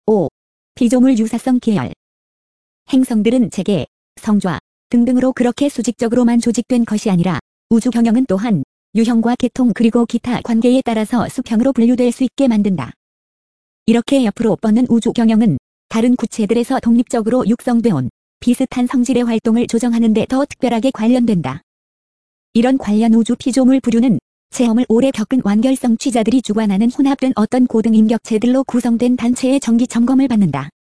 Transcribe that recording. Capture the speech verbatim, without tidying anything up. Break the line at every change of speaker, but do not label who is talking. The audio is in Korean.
오. 피조물 유사성 계열. 행성들은 체계, 성좌 등등으로 그렇게 수직적으로만 조직된 것이 아니라 우주 경영은 또한 유형과 계통 그리고 기타 관계에 따라서 수평으로 분류될 수 있게 만든다. 이렇게 옆으로 뻗는 우주 경영은 다른 구체들에서 독립적으로 육성돼 온 비슷한 성질의 활동을 조정하는 데 더 특별하게 관련된다. 이런 관련 우주 피조물 부류는 체험을 오래 겪은 완결성 취자들이 주관하는 혼합된 어떤 고등 인격체들로 구성된 단체의 정기 점검을 받는다.